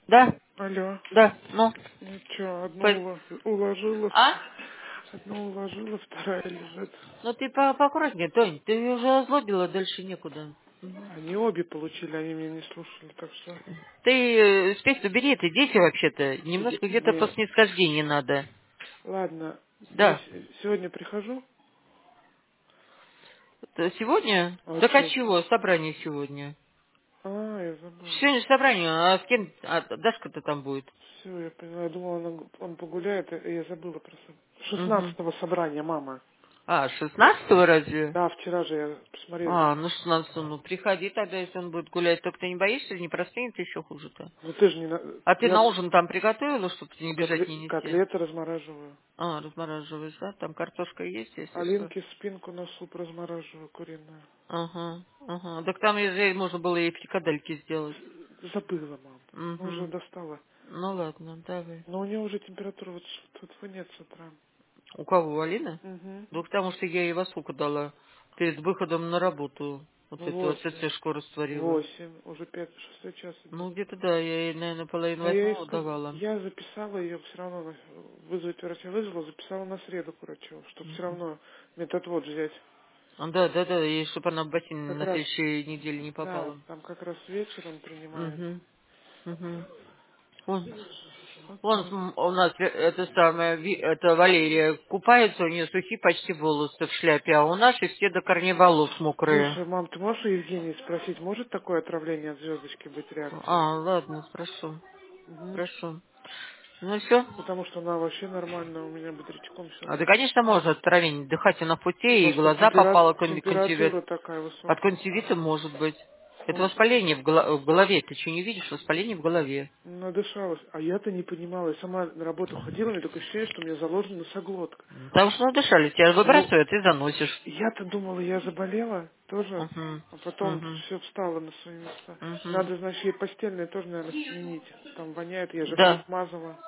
Да, Алло. да, ну, Ну что, по- уложила, а? одну уложила, вторая лежит. Ну ты поаккуратнее, Тонь, ты ее уже озлобила, дальше некуда. Они обе получили, они меня не слушали, так что... Ты спесь убери, это дети вообще-то, немножко где-то по Не, снисхождению надо. ладно, я Да. сегодня прихожу, Сегодня? а Так а что? чего, собрание сегодня? Я забыл. Сегодня собрание, а с кем, Дашка-то там будет? Все, я поняла, я думала, он погуляет, я забыла просто. Угу. 16-го собрания, мама. А, 16-го разве? Да, вчера же я посмотрела. А, ну 16 ну приходи тогда, если он будет гулять. Только ты не боишься, не простынет еще хуже-то. Ну ты же не... А ты Я на ужин там приготовила, чтобы не бежать, не нести? котлеты размораживаю. А, размораживаешь, да? Там картошка есть, если что. Алинке спинку на суп размораживаю, куриную. Ага, ага. Так там уже можно было и фрикадельки сделать. Забыла, мам. Ну, уже Угу. достала. Ну ладно, давай. Но у нее уже температура вот тут нет с утра. У кого, у Алины? Угу. Ну, потому что я ей васуку дала перед выходом на работу. Вот Ну, эту 8. АЦЦшку растворила. 8. Уже 5-6 час идет. Ну, где-то да, я ей, наверное, половину Но я ей восьмого давала. я записала ее все равно, вызвать врача вызвала, записала на среду к врачу, чтобы все равно методвод взять. Да, да, да, и чтобы она в бассейн Как на раз, следующей неделе не да, попала. там как раз вечером принимает. Угу. Угу. Вон, Вот вон так. у нас это самое, это Валерия купается, у нее сухие почти волосы в шляпе, а у нашей все до корней волос мокрые. Слушай, мам, ты можешь у Евгении спросить, может такое отравление от звездочки быть реакция? А, ладно, спрошу, Угу. спрошу. Ну все. Потому что она вообще нормально, у меня бодрячком все А, да, ночь. конечно, можно отравление. Дыхать на пути, и Просто глаза попало конъюнктивит. температура такая От высокая. конъюнктивита может быть. Это Ну, воспаление в голове. Ты что, не видишь? Воспаление в голове. надышалась. А я-то не понимала. Я сама на работу ходила, у меня такое ощущение, что у меня заложена носоглотка. Потому что надышали. Тебя Ну, выбрасывают и заносишь. я-то думала, я заболела тоже. Угу. А потом Угу. все встало на свои места. Угу. Надо, значит, ей постельное тоже, наверное, сменить. Там воняет, я же все Да. смазала.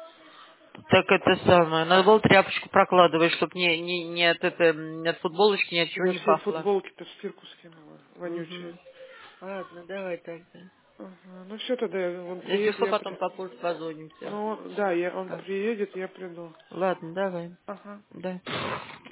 Так это самое. Надо было тряпочку прокладывать, чтобы не от, не от футболочки ни от чего Я не все пахло. футболки-то в стирку скинула, вонючие. Угу. Ладно, давай тогда. Ага. Ну все тогда, он Если приедет, что, я потом при... попозже позвонимся. Ну, да, он приедет, я приду. Ладно, давай. Ага. Да.